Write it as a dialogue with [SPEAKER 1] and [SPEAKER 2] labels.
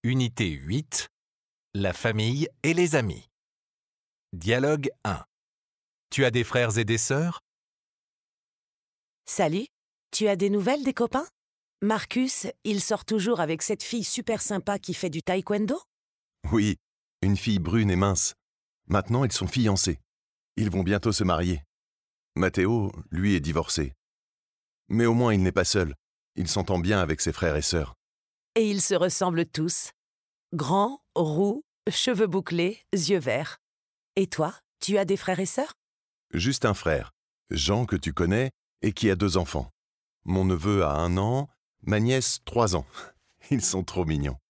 [SPEAKER 1] Unité 8. La famille et les amis. Dialogue 1. Tu as des frères et des sœurs?
[SPEAKER 2] Salut, tu as des nouvelles des copains? Marcus, il sort toujours avec cette fille super sympa qui fait du taekwondo?
[SPEAKER 3] Oui, une fille brune et mince. Maintenant, ils sont fiancés. Ils vont bientôt se marier. Matteo, lui, est divorcé. Mais au moins, il n'est pas seul. Il s'entend bien avec ses frères et sœurs.
[SPEAKER 2] Et ils se ressemblent tous. Grands, roux, cheveux bouclés, yeux verts. Et toi, tu as des frères et sœurs?
[SPEAKER 3] Juste un frère, Jean, que tu connais, et qui a 2 enfants. Mon neveu a 1 an, ma nièce 3 ans. Ils sont trop mignons.